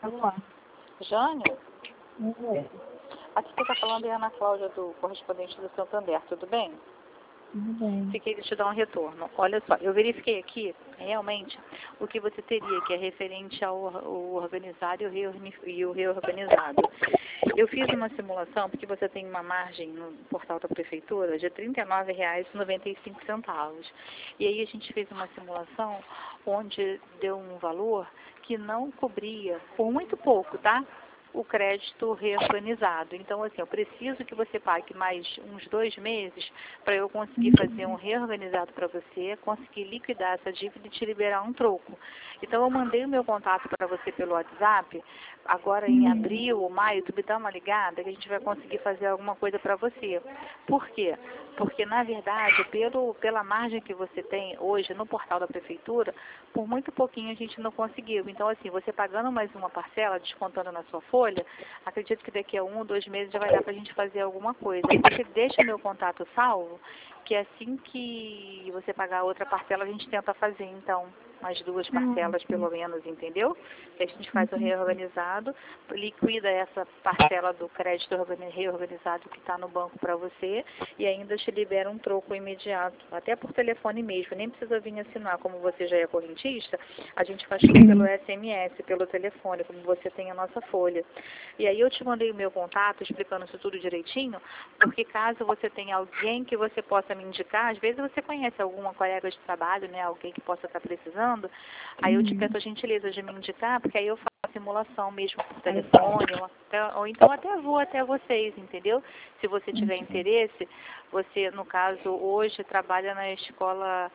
Alô? Jânio, Oi. aqui quem está falando é a Ana Cláudia, do correspondente do Santander, tudo bem? Tudo bem. Fiquei de te dar um retorno. Olha só, eu verifiquei aqui, realmente, o que você teria, que é referente ao organizado e o reorganizado. Eu fiz uma simulação, porque você tem uma margem no portal da prefeitura de R$ 39,95. E aí a gente fez uma simulação onde deu um valor que não cobria, por muito pouco, tá? O crédito reorganizado. Então, assim, eu preciso que você pague mais uns 2 meses para eu conseguir fazer um reorganizado para você, conseguir liquidar essa dívida e te liberar um troco. Então, eu mandei o meu contato para você pelo WhatsApp. Agora, em abril ou maio, tu me dá uma ligada que a gente vai conseguir fazer alguma coisa para você. Por quê? Porque, na verdade, pela margem que você tem hoje no portal da prefeitura, por muito pouquinho a gente não conseguiu. Então, assim, você pagando mais uma parcela, descontando na sua folha, acredito que daqui a 1 ou 2 meses já vai dar para a gente fazer alguma coisa. Aí você deixa o meu contato salvo, que assim que você pagar a outra parcela, a gente tenta fazer, então, mais 2 parcelas pelo menos, entendeu? Que a gente faz o reorganizado, liquida essa parcela do crédito reorganizado que está no banco para você e ainda te libera um troco imediato, até por telefone mesmo, nem precisa vir assinar, como você já é correntista, a gente faz tudo pelo SMS, pelo telefone, como você tem a nossa folha. E aí eu te mandei o meu contato explicando isso tudo direitinho, porque caso você tenha alguém que você possa me indicar, às vezes você conhece alguma colega de trabalho, né, alguém que possa estar precisando, aí eu te peço a gentileza de me indicar, porque aí eu faço a simulação mesmo por telefone, ou então até vou até vocês, entendeu? Se você tiver interesse, você, no caso, hoje trabalha na escola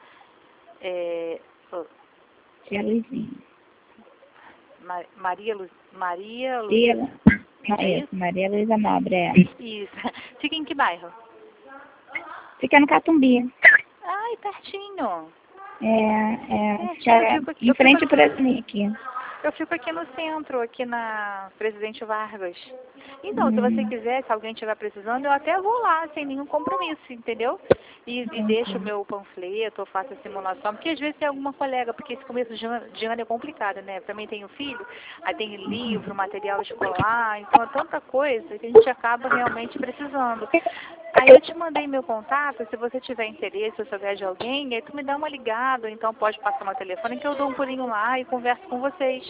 Tia Luizinha. Maria Tia, Luísa, é isso? Maria Luísa Nobre, é. Isso. Fica em que bairro? Fica no Catumbi. Ai, pertinho. Fica em frente ao Presnick. Eu fico aqui no centro, aqui na Presidente Vargas. Então, se você quiser, se alguém estiver precisando, eu até vou lá, sem nenhum compromisso, entendeu? E deixo o meu panfleto, eu faço a simulação, porque às vezes tem alguma colega, porque esse começo de ano é complicado, né? Também tenho filho, aí tem livro, material escolar, então é tanta coisa que a gente acaba realmente precisando. Aí eu te mandei meu contato, se você tiver interesse ou souber de alguém, aí tu me dá uma ligada, ou então pode passar meu telefone que eu dou um pulinho lá e converso com vocês.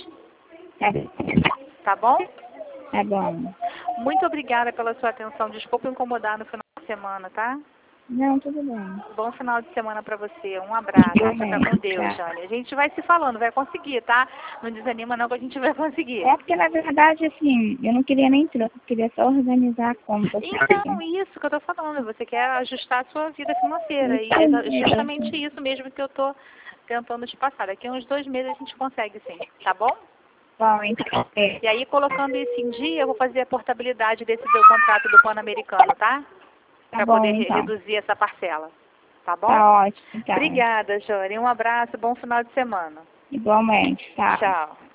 Tá bom? Tá bom. Muito obrigada pela sua atenção. Desculpa incomodar no final de semana, tá? Não, tudo bem. Bom final de semana pra você. Um abraço. Fica com Deus, Jane. A gente vai se falando, vai conseguir, tá? Não desanima não que a gente vai conseguir. É porque, na verdade, assim, eu não queria nem troco, eu queria só organizar a conta. Então, isso que eu tô falando. Você quer ajustar a sua vida financeira. E é justamente isso mesmo que eu tô tentando te passar. Daqui a uns 2 meses a gente consegue, sim. Tá bom? Bom, então. E aí, colocando isso em dia, eu vou fazer a portabilidade desse teu contrato do Pan-Americano, tá? Para poder reduzir essa parcela. Tá bom? Tá ótimo, tá. Obrigada, Jônia. Um abraço, bom final de semana. Igualmente, tá. Tchau.